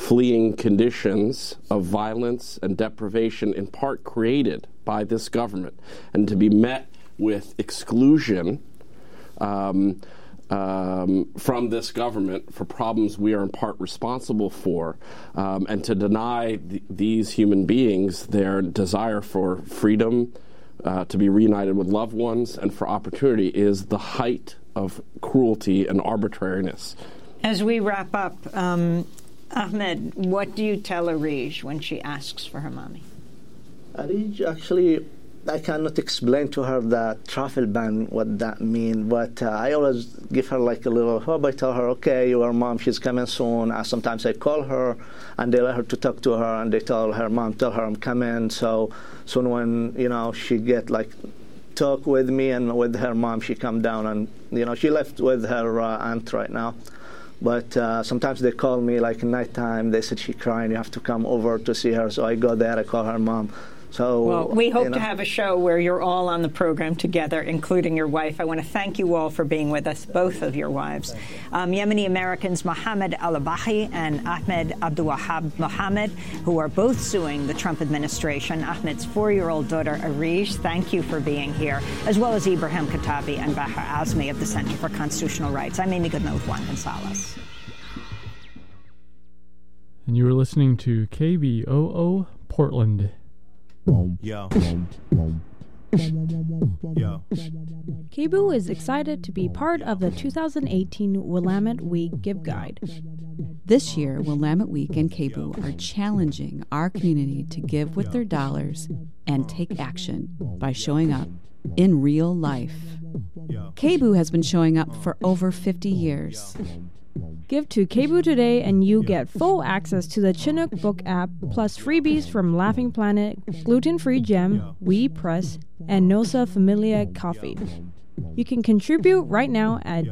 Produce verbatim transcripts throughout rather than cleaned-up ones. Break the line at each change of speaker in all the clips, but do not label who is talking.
fleeing conditions of violence and deprivation, in part created by this government, and to be met with exclusion um, um, from this government for problems we are in part responsible for, um, and to deny th- these human beings their desire for freedom, uh, to be reunited with loved ones, and for opportunity is the height of cruelty and arbitrariness.
As we wrap up, um, Ahmed, what do you tell Arij when she asks for her mommy?
Arij, actually, I cannot explain to her the travel ban, what that means, but uh, I always give her like a little hope. I tell her, okay, your mom, she's coming soon. Uh, sometimes I call her, and they let her to talk to her, and they tell her, mom, tell her I'm coming. So soon when, you know, she get like talk with me and with her mom, she come down, and, you know, she left with her uh, aunt right now. But uh, sometimes they call me like nighttime. They said she's crying. You have to come over to see her. So I go there. I call her mom. So
well, we hope
you know.
to have a show where you're all on the program together, including your wife. I want to thank you all for being with us, both of your wives. Um, Yemeni Americans Mohammed Al-Abahi and Ahmed Abdulwahab Mohammed, who are both suing the Trump administration. Ahmed's four-year-old daughter, Arij, thank you for being here, as well as Ibrahim Katabi and Bahar Azmi of the Center for Constitutional Rights. I'm Amy Goodman with Juan Gonzalez.
And you were listening to K B O O Portland.
Yo. Yo.
K B O O is excited to be part of the two thousand eighteen Willamette Week Give Guide.
This year, Willamette Week and K B O O are challenging our community to give with their dollars and take action by showing up in real life. K B O O has been showing up for over fifty years.
Give to K B O O today and you get full access to the Chinook Book app, plus freebies from Laughing Planet, Gluten-Free Gem, We Press, and Nosa Familia Coffee. You can contribute right now at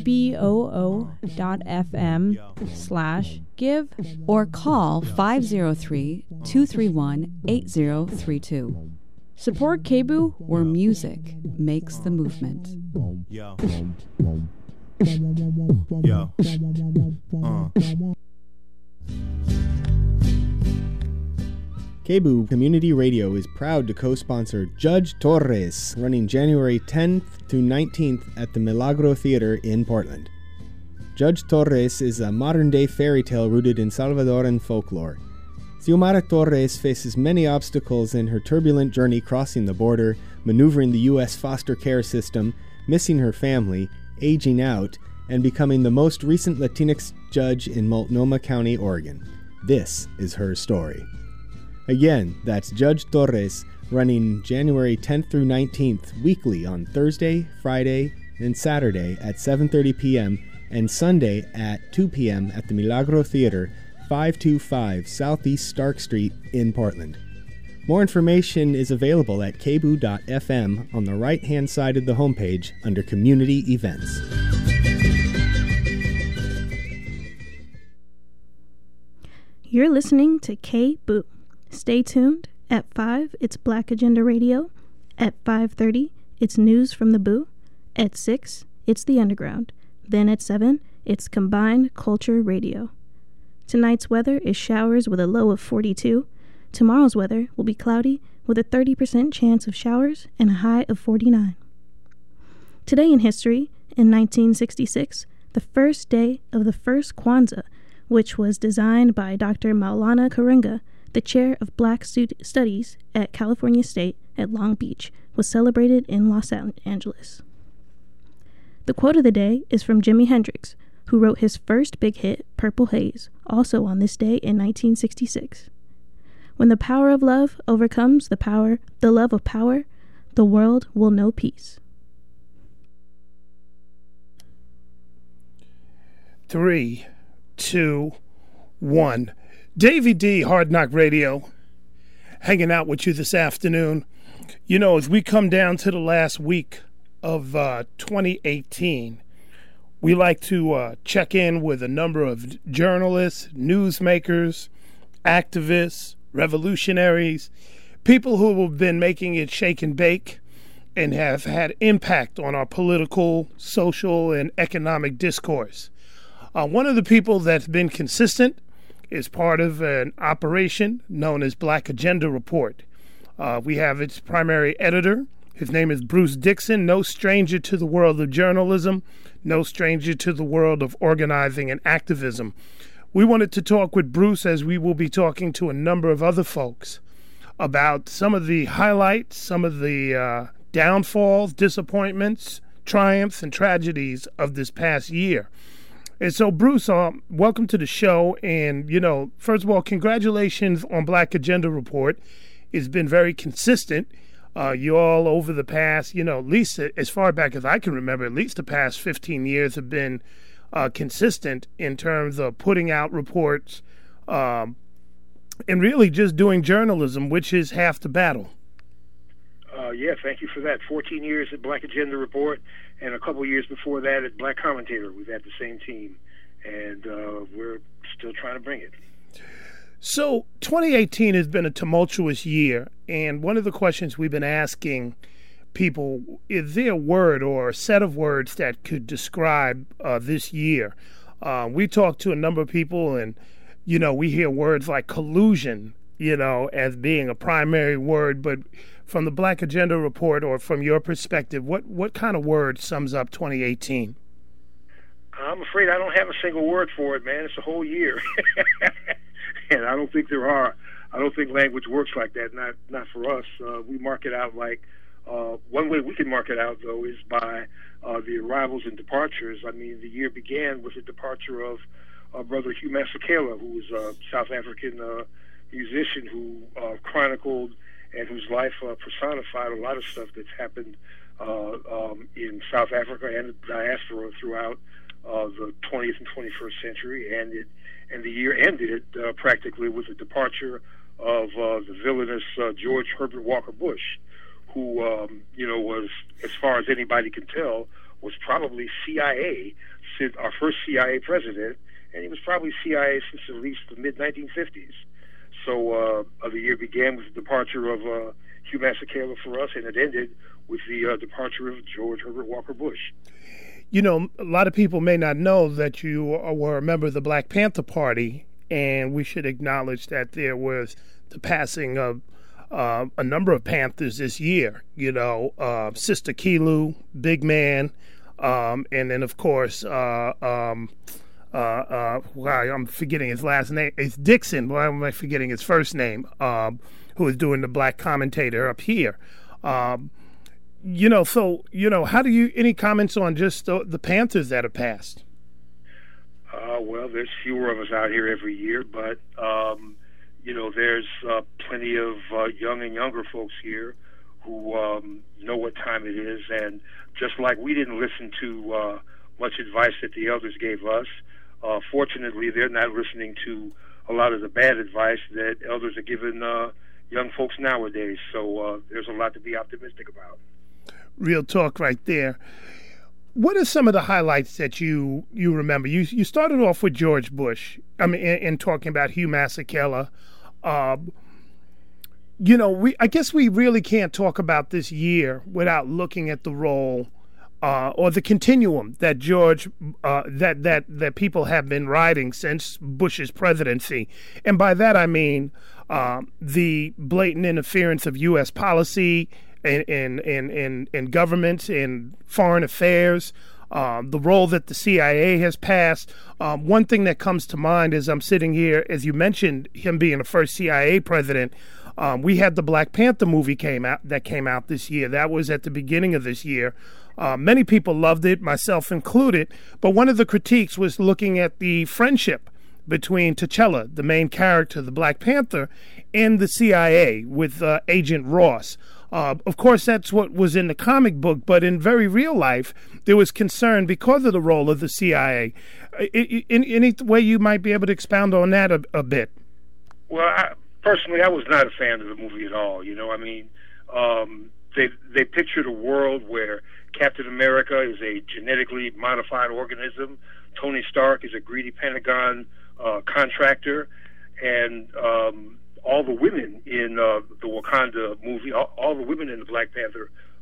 kboo.fm slash give
or call five oh three, two three one, eight oh three two.
Support K B O O,
where music makes the movement.
Yo. Yo. Uh.
K B O O Community Radio is proud to co-sponsor Judge Torres, running January tenth to nineteenth at the Milagro Theater in Portland. Judge Torres is a modern-day fairy tale rooted in Salvadoran folklore. Xiomara Torres faces many obstacles in her turbulent journey crossing the border, maneuvering the U S foster care system, missing her family, aging out, and becoming the most recent Latinx judge in Multnomah County, Oregon. This is her story. Again, that's Judge Torres, running January tenth through nineteenth, weekly on Thursday, Friday, and Saturday at seven thirty p.m. and Sunday at two p.m. at the Milagro Theater, five twenty-five Southeast Stark Street in Portland. More information is available at k b o o dot f m on the right-hand side of the homepage under Community Events.
You're listening to K B O O. Stay tuned. At five, it's Black Agenda Radio. At five thirty, it's News from the B O O. At six, it's The Underground. Then at seven, it's Combined Culture Radio. Tonight's weather is showers with a low of forty-two. Tomorrow's weather will be cloudy with a thirty percent chance of showers and a high of forty-nine. Today in history, in nineteen sixty-six, the first day of the first Kwanzaa, which was designed by Doctor Maulana Karenga, the chair of Black Studies at California State at Long Beach, was celebrated in Los Angeles. The quote of the day is from Jimi Hendrix, who wrote his first big hit, Purple Haze, also on this day in nineteen sixty-six. When the power of love overcomes the power, the love of power, the world will know peace.
Three, two, one. Davey D, Hard Knock Radio, hanging out with you this afternoon. You know, as we come down to the last week of uh, twenty eighteen, we like to uh, check in with a number of journalists, newsmakers, activists, revolutionaries, people who have been making it shake and bake and have had impact on our political, social, and economic discourse. Uh, one of the people that's been consistent is part of an operation known as Black Agenda Report. Uh, we have its primary editor. His name is Bruce Dixon, no stranger to the world of journalism, no stranger to the world of organizing and activism. We wanted to talk with Bruce, as we will be talking to a number of other folks, about some of the highlights, some of the uh, downfalls, disappointments, triumphs, and tragedies of this past year. And so, Bruce, uh, welcome to the show. And, you know, first of all, congratulations on Black Agenda Report. It's been very consistent. Uh, you all over the past, you know, at least as far back as I can remember, at least the past fifteen years have been uh, consistent in terms of putting out reports um, and really just doing journalism, which is half the battle.
Uh, yeah, thank you for that. fourteen years at Black Agenda Report, and a couple years before that at Black Commentator. We've had the same team, and uh, we're still trying to bring it.
So twenty eighteen has been a tumultuous year, and one of the questions we've been asking people, is there a word or a set of words that could describe uh, this year? Uh, we talked to a number of people, and, you know, we hear words like collusion, you know, as being a primary word, but from the Black Agenda Report, or from your perspective, what, what kind of word sums up twenty eighteen?
I'm afraid I don't have a single word for it, man. It's a whole year. And I don't think there are. I don't think language works like that, not not for us. Uh, we mark it out like, uh, one way we can mark it out, though, is by uh, the arrivals and departures. I mean, the year began with the departure of uh, Brother Hugh Masekela, who was a South African uh, musician who uh, chronicled and whose life uh, personified a lot of stuff that's happened uh, um, in South Africa and the diaspora throughout uh, the twentieth and twenty-first century. And it and the year ended uh, practically with the departure of uh, the villainous uh, George Herbert Walker Bush, who, um, you know, was, as far as anybody can tell, was probably C I A, since our first C I A president, and he was probably C I A since at least the mid nineteen fifties. So uh, the year began with the departure of uh, Hugh Masekela for us, and it ended with the uh, departure of George Herbert Walker Bush.
You know, a lot of people may not know that you were a member of the Black Panther Party, and we should acknowledge that there was the passing of uh, a number of Panthers this year. You know, uh, Sister Kelu, Big Man, um, and then, of course, uh, um, uh, uh, wow, I'm forgetting his last name. It's Dixon. Why am I forgetting his first name? Um, who is doing the Black Commentator up here. Um, You know, so, you know, how do you, any comments on just the, the Panthers that have passed?
Uh, well, there's fewer of us out here every year, but, um, you know, there's uh, plenty of uh, young and younger folks here who um, know what time it is. And just like we didn't listen to uh, much advice that the elders gave us, uh, fortunately, they're not listening to a lot of the bad advice that elders are giving uh, young folks nowadays. So uh, there's a lot to be optimistic about.
Real talk right there. What are some of the highlights that you you remember? You you started off with George Bush. I mean, in, in talking about Hugh Masekela. Uh, you know, we I guess we really can't talk about this year without looking at the role uh, or the continuum that George uh, that that that people have been riding since Bush's presidency, and by that I mean uh, the blatant interference of U S policy. In, in, in, in, in government, in foreign affairs, um, the role that the C I A has passed. Um, one thing that comes to mind as I'm sitting here, as you mentioned, him being the first C I A president, um, we had the Black Panther movie came out that came out this year. That was at the beginning of this year. Uh, many people loved it, myself included, but one of the critiques was looking at the friendship between T'Challa, the main character, the Black Panther, and the C I A with uh, Agent Ross. Uh, of course, that's what was in the comic book, but in very real life, there was concern because of the role of the C I A. In, in any way you might be able to expound on that a, a bit?
Well, I, personally, I was not a fan of the movie at all. You know, I mean, um, they they pictured a world where Captain America is a genetically modified organism, Tony Stark is a greedy Pentagon uh, contractor, and um, all the women in uh, the Wakanda movie, all, all the women in the Black Panther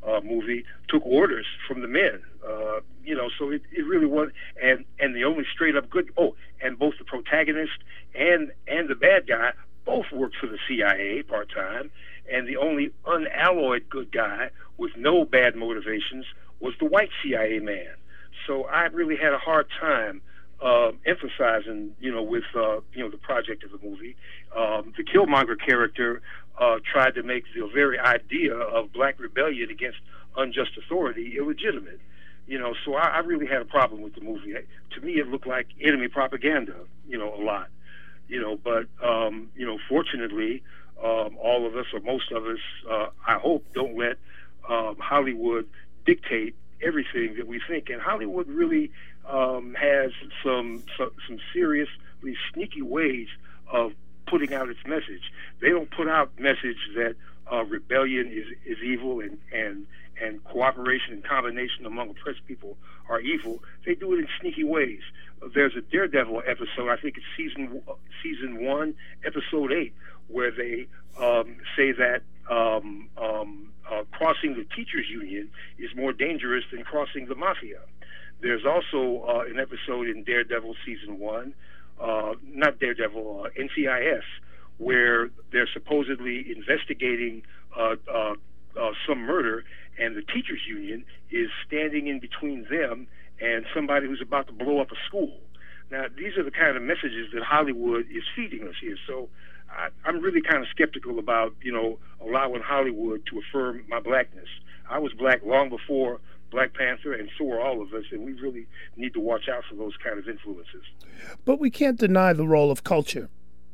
uh, movie took orders from the men. Uh, you know, so it, it really was, and and the only straight up good. Oh, and both the protagonist and and the bad guy both worked for the C I A part time, and the only unalloyed good guy with no bad motivations was the white C I A man. So I really had a hard time uh, emphasizing, you know, with uh, you know the project of the movie. Um, the Killmonger character uh, tried to make the very idea of black rebellion against unjust authority illegitimate. You know, so I, I really had a problem with the movie. To me, it looked like enemy propaganda, you know, a lot. You know, but, um, you know, fortunately, um, all of us, or most of us, uh, I hope, don't let um, Hollywood dictate everything that we think. And Hollywood really um, has some, some some seriously sneaky ways of putting out its message. They don't put out message that uh, rebellion is, is evil and, and and cooperation and combination among oppressed people are evil. They do it in sneaky ways. There's a Daredevil episode, I think it's season season one, episode eight, where they um, say that um, um, uh, crossing the teachers union is more dangerous than crossing the mafia. There's also uh, an episode in Daredevil season one, uh, not Daredevil, uh, N C I S, where they're supposedly investigating uh, uh, uh, some murder, and the teachers union is standing in between them and somebody who's about to blow up a school. Now, these are the kind of messages that Hollywood is feeding us here. So I, I'm really kind of skeptical about, you know, allowing Hollywood to affirm my blackness. I was black long before Black Panther, and so are all of us, and we really need to watch out for those kind of influences.
But we can't deny the role of culture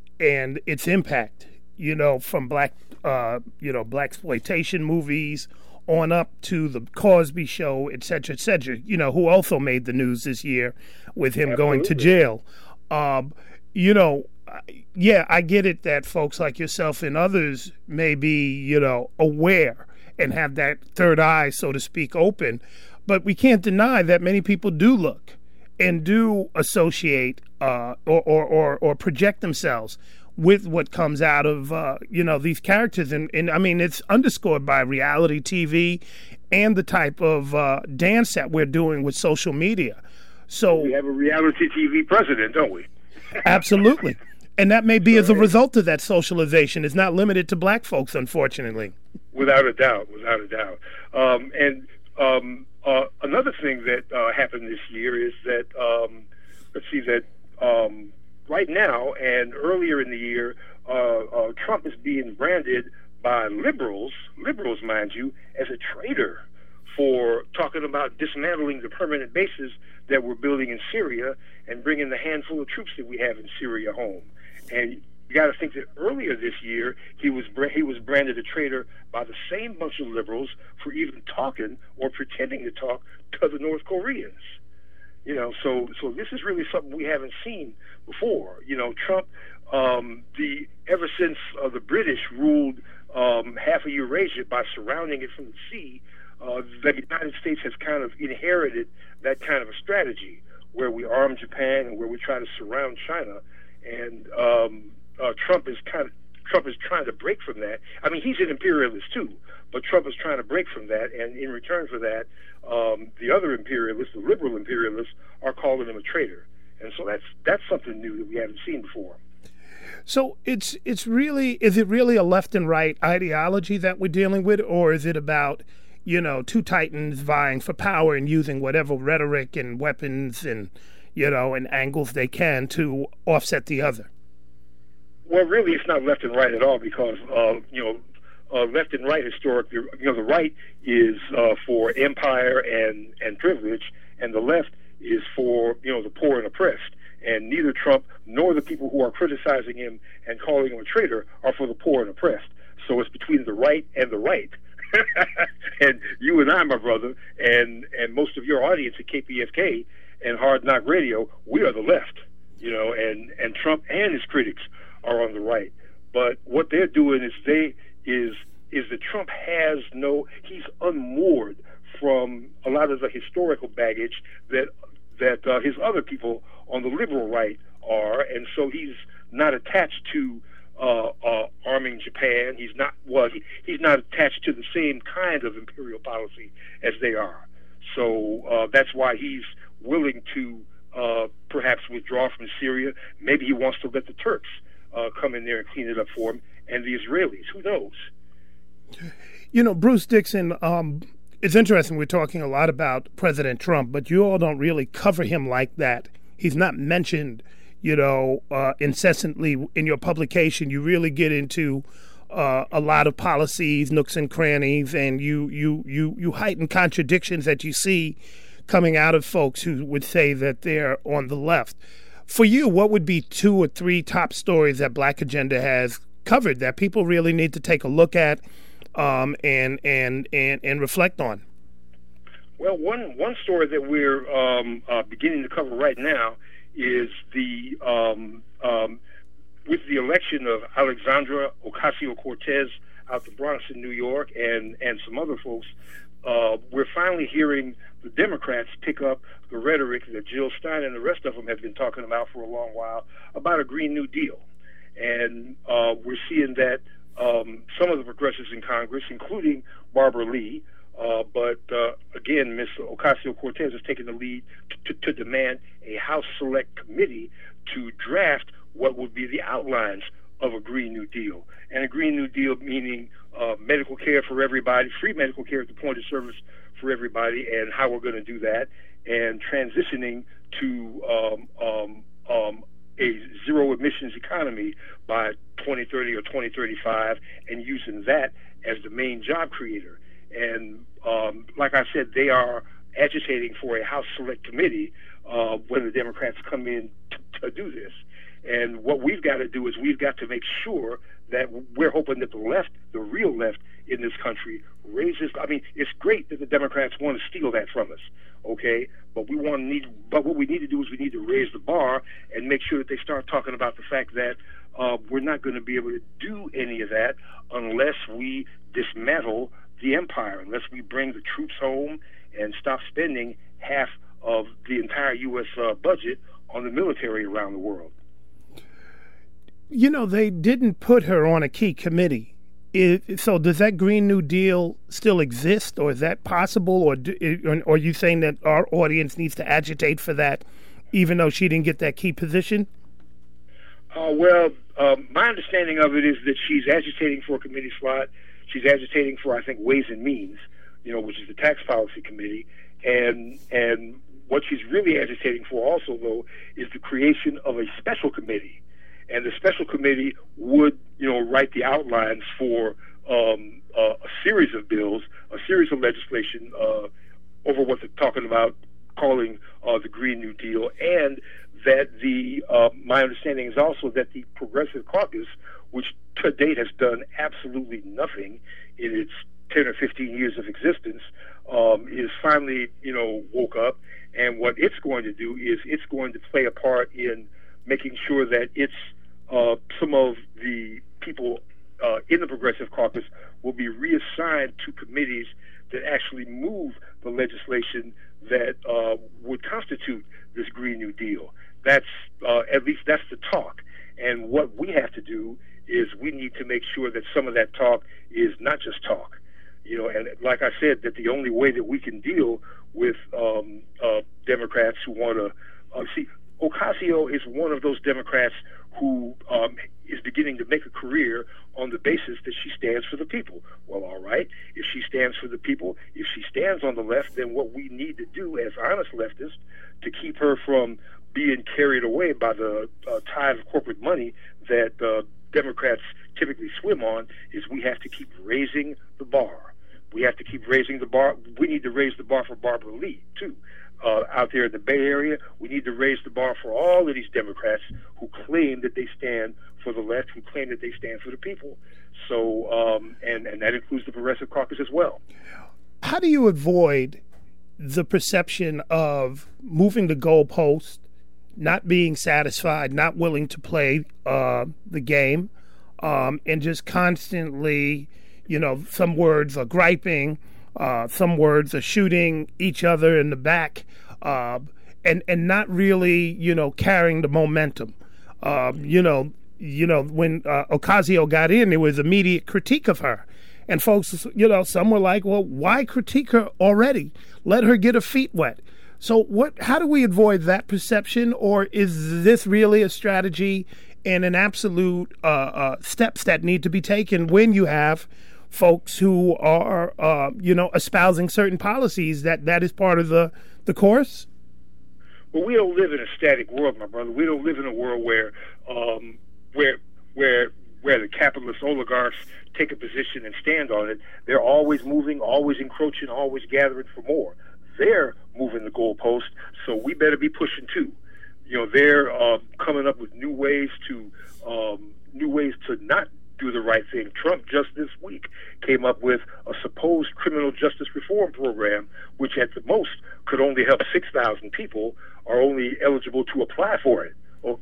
and its impact, you know, from black, uh, you know, blaxploitation movies on up to the Cosby Show, et cetera, et cetera, you know, who also made the news this year with him Absolutely. going to jail. Um, you know, yeah, I get it that folks like yourself and others may be, you know, aware and have that third eye, so to speak, open. But we can't deny that many people do look and do associate uh, or, or, or, or project themselves with what comes out of, uh, you know, these characters. And, and, I mean, it's underscored by reality T V and the type of uh, dance that we're doing with social media. So
we have a reality T V president, don't we?
Absolutely. And that may be sure as a result of that socialization. It's not limited to black folks, unfortunately.
Without a doubt, without a doubt. Um, and um, uh, another thing that uh, happened this year is that, um, let's see, that um, right now and earlier in the year, uh, uh, Trump is being branded by liberals, liberals, mind you, as a traitor for talking about dismantling the permanent bases that we're building in Syria and bringing the handful of troops that we have in Syria home. And you got to think that earlier this year he was he was branded a traitor by the same bunch of liberals for even talking or pretending to talk to the North Koreans. You know, so so this is really something we haven't seen before. You know, Trump, um, the ever since uh, the British ruled um, half of Eurasia by surrounding it from the sea, uh, the United States has kind of inherited that kind of a strategy where we arm Japan and where we try to surround China. And um, uh, Trump is kind of Trump is trying to break from that. I mean, he's an imperialist too, but Trump is trying to break from that. And in return for that, um, the other imperialists, the liberal imperialists, are calling him a traitor. And so that's that's something new that we haven't seen before.
So it's it's really is it really a left and right ideology that we're dealing with, or is it about, you know, two titans vying for power and using whatever rhetoric and weapons and, you know, and angles they can to offset the other?
Well, really, it's not left and right at all because, uh, you know, uh, left and right historically, you know, the right is uh, for empire and, and privilege, and the left is for, you know, the poor and oppressed. And neither Trump nor the people who are criticizing him and calling him a traitor are for the poor and oppressed. So it's between the right and the right. And you and I, my brother, and, and most of your audience at K P F K and Hard Knock Radio, we are the left, you know, and, and Trump and his critics are on the right. But what they're doing is they is is that Trump has no, he's unmoored from a lot of the historical baggage that that uh, his other people on the liberal right are, and so he's not attached to uh, uh, arming Japan. He's not well. He, he's not attached to the same kind of imperial policy as they are. So uh, that's why he's willing to uh, perhaps withdraw from Syria. Maybe he wants to let the Turks uh, come in there and clean it up for him, and the Israelis. Who knows?
You know, Bruce Dixon, um, it's interesting. We're talking a lot about President Trump, but you all don't really cover him like that. He's not mentioned, you know, uh, incessantly in your publication. You really get into uh, a lot of policies, nooks and crannies, and you, you, you, you heighten contradictions that you see coming out of folks who would say that they're on the left. For you, what would be two or three top stories that Black Agenda has covered that people really need to take a look at um, and, and, and, and reflect on?
Well, one, one story that we're um, uh, beginning to cover right now is the um, um, with the election of Alexandria Ocasio-Cortez out the Bronx in New York and, and some other folks, uh, we're finally hearing the Democrats pick up the rhetoric that Jill Stein and the rest of them have been talking about for a long while about a Green New Deal. And uh, we're seeing that um, some of the progressives in Congress, including Barbara Lee, Uh, but uh, again, Miz Ocasio-Cortez has taken the lead to, to demand a House Select Committee to draft what would be the outlines of a Green New Deal. And a Green New Deal meaning uh, medical care for everybody, free medical care at the point of service for everybody, and how we're going to do that, and transitioning to um, um, um, a zero emissions economy by twenty thirty or twenty thirty-five, and using that as the main job creator. And um, like I said, they are agitating for a House Select Committee uh, when the Democrats come in t- to do this. And what we've got to do is we've got to make sure that we're hoping that the left, the real left in this country, raises. I mean, it's great that the Democrats want to steal that from us, okay? But we want to need. But what we need to do is we need to raise the bar and make sure that they start talking about the fact that uh, we're not going to be able to do any of that unless we dismantle the empire, unless we bring the troops home and stop spending half of the entire U S uh, budget on the military around the world.
You know, they didn't put her on a key committee. It, so does that Green New Deal still exist, or is that possible, or, do, or are you saying that our audience needs to agitate for that, even though she didn't get that key position?
Uh, well, um, my understanding of it is that she's agitating for a committee slot. She's agitating for, I think, Ways and Means, you know, which is the tax policy committee. And and what she's really agitating for also, though, is the creation of a special committee. And the special committee would, you know, write the outlines for um, uh, a series of bills, a series of legislation uh, over what they're talking about, calling uh, the Green New Deal. And that the, uh, my understanding is also that the Progressive Caucus, which to date has done absolutely nothing in its ten or fifteen years of existence, um, is finally, you know, woke up. And what it's going to do is it's going to play a part in making sure that it's uh, some of the people uh, in the Progressive Caucus will be reassigned to committees that actually move the legislation that uh, would constitute this Green New Deal. That's uh, at least that's the talk. And what we have to do is we need to make sure that some of that talk is not just talk. You know, and like I said, that the only way that we can deal with um, uh, Democrats who want to uh, see, Ocasio is one of those Democrats who um, is beginning to make a career on the basis that she stands for the people. Well, all right, if she stands for the people, if she stands on the left, then what we need to do as honest leftists to keep her from being carried away by the uh, tide of corporate money that uh, Democrats typically swim on is we have to keep raising the bar. We have to keep raising the bar. We need to raise the bar for Barbara Lee, too. Uh, out there in the Bay Area, we need to raise the bar for all of these Democrats who claim that they stand for the left, who claim that they stand for the people. So, um, and, and that includes the Progressive Caucus as well.
How do you avoid the perception of moving the goalpost, not being satisfied, not willing to play uh, the game, um, and just constantly, you know, some words are griping, uh, some words are shooting each other in the back, uh, and and not really, you know, carrying the momentum. Um, you know, you know, when uh, Ocasio got in, there was immediate critique of her. And folks, you know, some were like, well, why critique her already? Let her get her feet wet. So what? How do we avoid that perception? Or is this really a strategy and an absolute uh, uh, steps that need to be taken when you have folks who are, uh, you know, espousing certain policies that that is part of the, the course?
Well, we don't live in a static world, my brother. We don't live in a world where um, where where where the capitalist oligarchs take a position and stand on it. They're always moving, always encroaching, always gathering for more. They're moving the goalpost, so we better be pushing too. You know, they're uh, coming up with new ways to um, new ways to not do the right thing. Trump just this week came up with a supposed criminal justice reform program, which at the most could only help six thousand people, are only eligible to apply for it.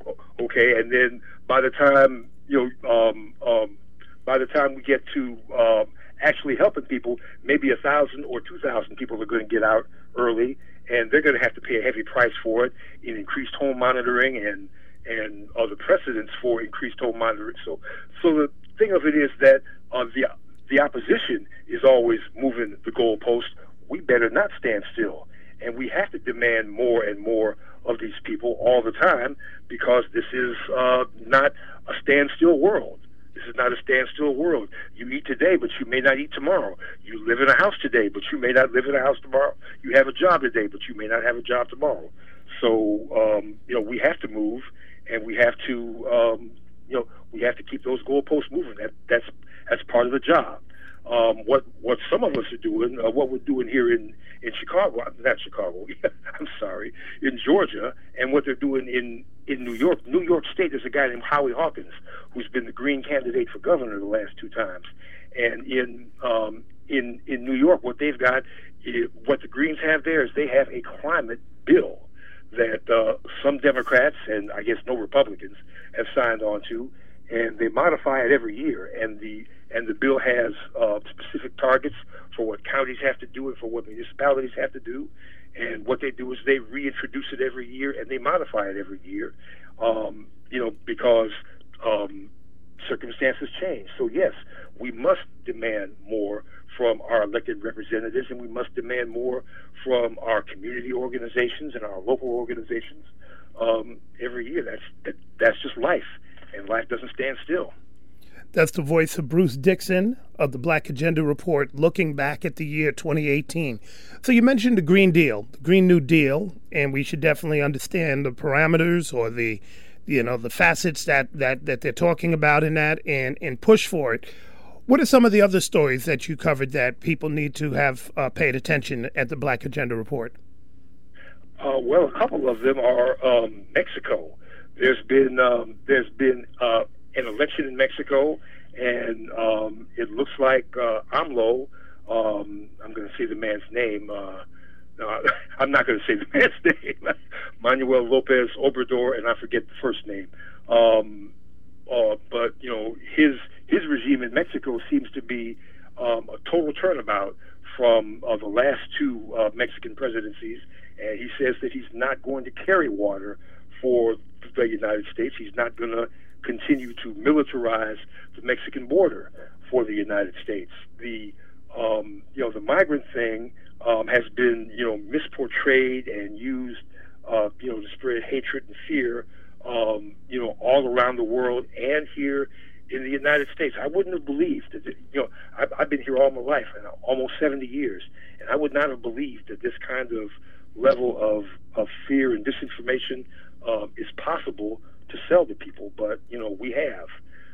Okay, and then by the time you know, um, um, by the time we get to um, actually helping people, maybe a thousand or two thousand people are going to get out early, and they're going to have to pay a heavy price for it in increased home monitoring and and other precedents for increased home monitoring. So, so the thing of it is that uh, the the opposition is always moving the goalpost. We better not stand still, and we have to demand more and more of these people all the time, because this is uh, not a standstill world. This is not a standstill world. You eat today, but you may not eat tomorrow. You live in a house today, but you may not live in a house tomorrow. You have a job today, but you may not have a job tomorrow. So, um, you know, we have to move, and we have to, um, you know, we have to keep those goalposts moving. That that's that's part of the job. Um, what what some of us are doing, uh, what we're doing here in in Chicago, not Chicago, I'm sorry, in Georgia, and what they're doing in in New York. New York State, there's a guy named Howie Hawkins who's been the Green candidate for governor the last two times, and in um, in in New York, what they've got, is, what the Greens have there is they have a climate bill that uh, some Democrats and I guess no Republicans have signed on to, and they modify it every year. And the and the bill has uh, specific targets for what counties have to do and for what municipalities have to do. And what they do is they reintroduce it every year and they modify it every year, um, you know, because um, circumstances change. So yes, we must demand more from our elected representatives, and we must demand more from our community organizations and our local organizations um, every year. That's that, that's just life, and life doesn't stand still.
That's the voice of Bruce Dixon of the Black Agenda Report, looking back at the year twenty eighteen. So you mentioned the Green Deal, the Green New Deal, and we should definitely understand the parameters or the, you know, the facets that, that, that they're talking about in that, and, and push for it. What are some of the other stories that you covered that people need to have uh, paid attention at the Black Agenda Report?
Uh, well, a couple of them are um, Mexico. There's been um, there's been uh, an election in Mexico, and um, it looks like uh, AMLO. Um, I'm going to say the man's name. Uh, no, I'm not going to say the man's name. Manuel Lopez Obrador, and I forget the first name. Um, uh, but you know, his his regime in Mexico seems to be um, a total turnabout from uh, the last two uh, Mexican presidencies, and he says that he's not going to carry water for the United States. He's not going to continue to militarize the Mexican border for the United States. The um, you know the migrant thing um, has been you know misportrayed and used uh, you know to spread hatred and fear um, you know all around the world and here in the United States. I wouldn't have believed that you know I've, I've been here all my life, almost seventy years, and I would not have believed that this kind of level of of fear and disinformation um, is possible to sell to people, but you know we have.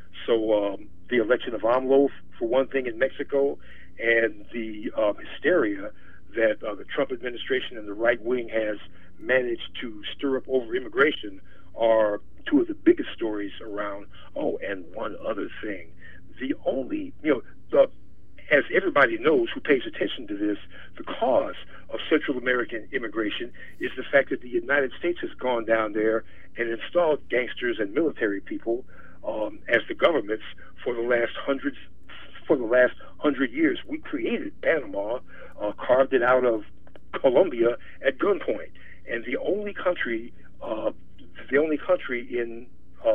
So um, the election of AMLO, for one thing, in Mexico, and the um, hysteria that uh, the Trump administration and the right wing has managed to stir up over immigration are two of the biggest stories around. Oh, and one other thing, the only you know the as everybody knows who pays attention to this, the cause of Central American immigration is the fact that the United States has gone down there and installed gangsters and military people um, as the governments for the last hundreds, for the last hundred years. We created Panama, uh, carved it out of Colombia at gunpoint, and the only country, uh, the only country in uh,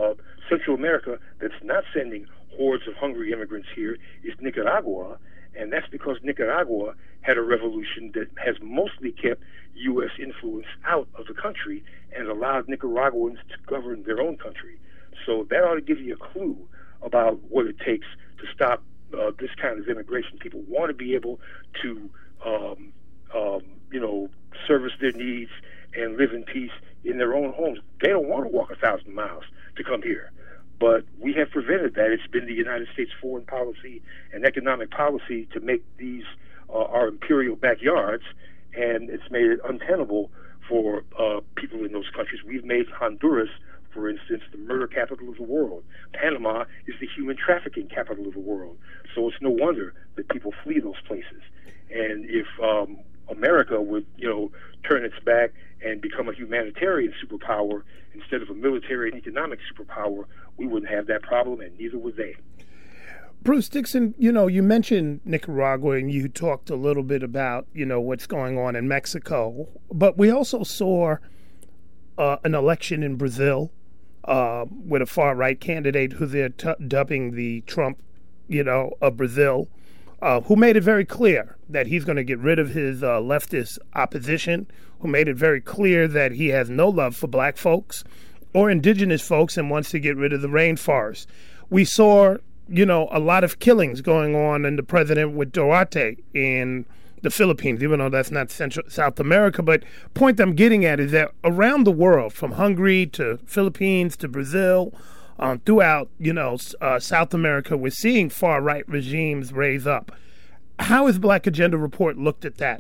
Central America that's not sending hordes of hungry immigrants here is Nicaragua, and that's because Nicaragua had a revolution that has mostly kept U S influence out of the country and allowed Nicaraguans to govern their own country. So that ought to give you a clue about what it takes to stop uh, this kind of immigration. People want to be able to, um, um, you know, service their needs and live in peace in their own homes. They don't want to walk a thousand miles to come here. But we have prevented that. It's been the United States foreign policy and economic policy to make these uh, our imperial backyards, and it's made it untenable for uh, people in those countries. We've made Honduras, for instance, the murder capital of the world. Panama is the human trafficking capital of the world. So it's no wonder that people flee those places. And if um, America would, you know, turn its back and become a humanitarian superpower instead of a military and economic superpower, we wouldn't have that problem, and neither would they.
Bruce Dixon, you know, you mentioned Nicaragua, and you talked a little bit about, you know, what's going on in Mexico. But we also saw uh, an election in Brazil uh, with a far-right candidate who they're t- dubbing the Trump, you know, of Brazil, uh, who made it very clear that he's going to get rid of his uh, leftist opposition, who made it very clear that he has no love for black folks or indigenous folks and wants to get rid of the rainforest. We saw, you know, a lot of killings going on in the president with Duarte in the Philippines, even though that's not Central South America. But point I'm getting at is that around the world, from Hungary to Philippines to Brazil, um, throughout, you know, uh, South America, we're seeing far-right regimes raise up. How has Black Agenda Report looked at that?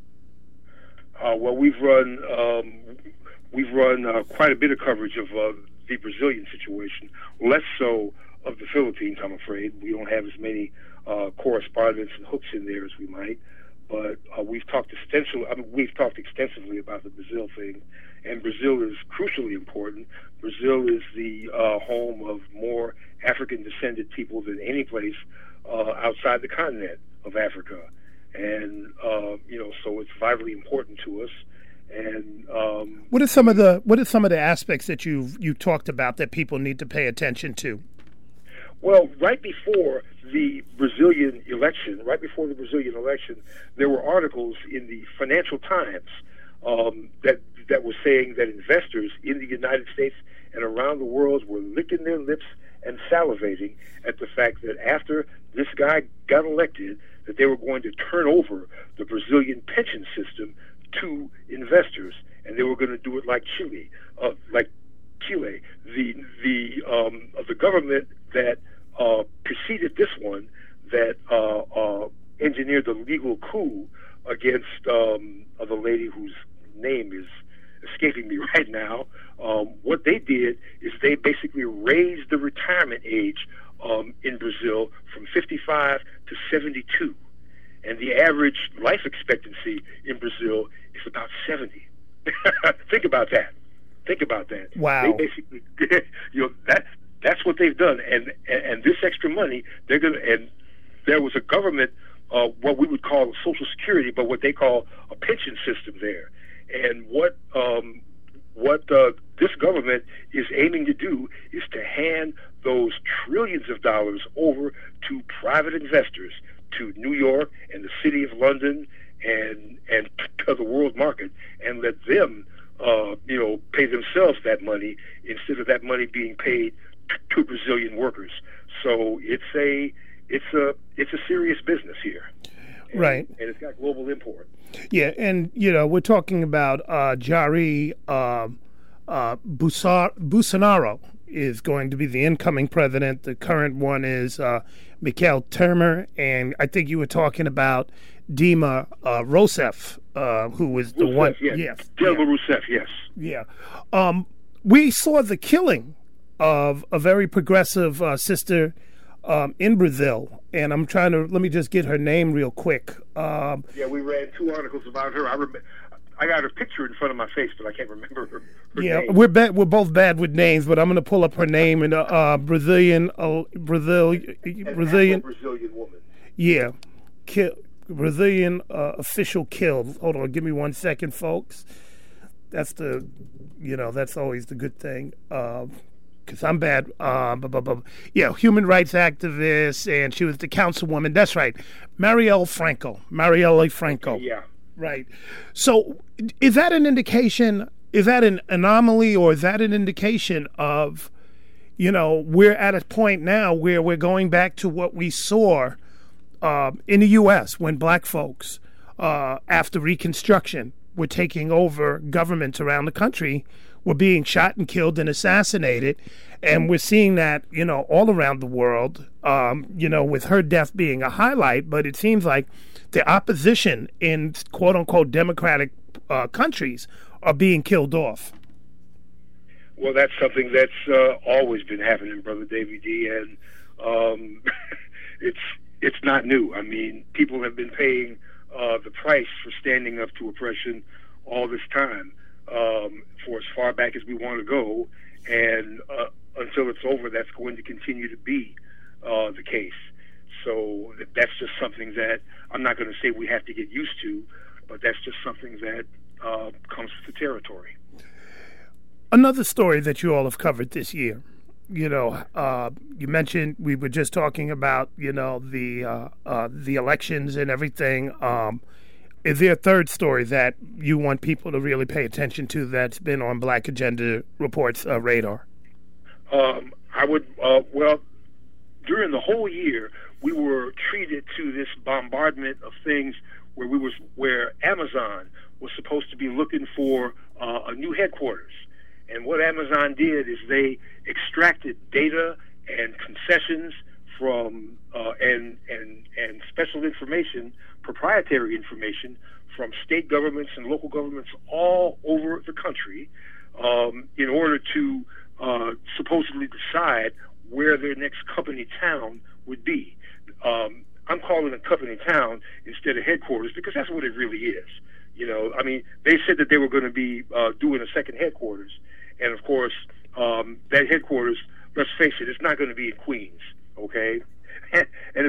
Uh, well, we've run um, we've run uh, quite a bit of coverage of uh, the Brazilian situation, less so of the Philippines, I'm afraid. We don't have as many uh, correspondents and hooks in there as we might, but uh, we've talked extensively. I mean, we've talked extensively about the Brazil thing, and Brazil is crucially important. Brazil is the uh, home of more African-descended people than any place uh, outside the continent of Africa. And uh, you know, so it's vitally important to us. And um,
what are some of the what are some of the aspects that you you talked about that people need to pay attention to?
Well, right before the Brazilian election, right before the Brazilian election, there were articles in the Financial Times um, that that were saying that investors in the United States and around the world were licking their lips and salivating at the fact that after this guy got elected, that they were going to turn over the Brazilian pension system to investors, and they were going to do it like Chile, uh, like Chile, the the um, of the government that uh, preceded this one, that uh, uh, engineered the legal coup against um, of the lady whose name is escaping me right now. Um, what they did is they basically raised the retirement age um, in Brazil from fifty-five to seventy-two. And the average life expectancy in Brazil is about seventy. Think about that. Think about that.
Wow.
They basically, you know, that that's what they've done. And and, and this extra money, they're gonna. And there was a government, uh, what we would call Social Security, but what they call a pension system there. And what um, what uh, this government is aiming to do is to hand those trillions of dollars over to private investors, to New York and the City of London and and to the world market, and let them, uh, you know, pay themselves that money instead of that money being paid to Brazilian workers. So it's a it's a it's a serious business here, and,
right?
And it's got global import.
Yeah, and you know we're talking about uh, Jair uh, uh, Bolsonaro is going to be the incoming president. The current one is uh, Michel Temer, and I think you were talking about Dilma uh, Rousseff, uh, who was the
Rousseff,
one.
Yes.
yes,
Dilma
yeah.
Rousseff, yes.
Yeah. Um, we saw the killing of a very progressive uh, sister um, in Brazil, and I'm trying to let me just get her name real quick. Um,
yeah, we read two articles about her. I remember. I got her picture in front of my face, but I can't remember her, her
yeah,
name.
we're bad. We're both bad with names, but I'm going to pull up her name in uh, uh, Brazilian, uh, Brazil,
An
Brazilian,
Brazilian woman.
Yeah, kill, Brazilian uh, official killed. Hold on, give me one second, folks. That's the, you know, that's always the good thing. Uh, because I'm bad. Uh, blah, blah, blah. Yeah, human rights activist, and she was the councilwoman. That's right, Marielle Franco. Marielle Franco.
Yeah.
Right. So, is that an indication? Is that an anomaly, or is that an indication of, you know, we're at a point now where we're going back to what we saw uh, in the U S when black folks, uh, after Reconstruction, were taking over governments around the country, were being shot and killed and assassinated. And we're seeing that, you know, all around the world, um, you know, with her death being a highlight. But it seems like the opposition in quote-unquote democratic uh, countries are being killed off.
Well, that's something that's uh, always been happening, Brother Davey D, and um, it's it's not new. I mean, people have been paying uh, the price for standing up to oppression all this time, um, for as far back as we want to go, and uh, until it's over, that's going to continue to be uh, the case. So that's just something that I'm not going to say we have to get used to, but that's just something that uh, comes with the territory.
Another story that you all have covered this year, you know, uh, you mentioned, we were just talking about, you know, the uh, uh, the elections and everything. Um, is there a third story that you want people to really pay attention to that's been on Black Agenda Report's uh, radar?
Um, I would, uh, well, during the whole year, we were treated to this bombardment of things where we was where Amazon was supposed to be looking for uh, a new headquarters. And what Amazon did is they extracted data and concessions from uh, and and and special information, proprietary information from state governments and local governments all over the country, um, in order to uh, supposedly decide where their next company town would be. Um, I'm calling it company town instead of headquarters because that's what it really is. You know, I mean, they said that they were going to be uh, doing a second headquarters. And, of course, um, that headquarters, let's face it, it's not going to be in Queens, okay? And, and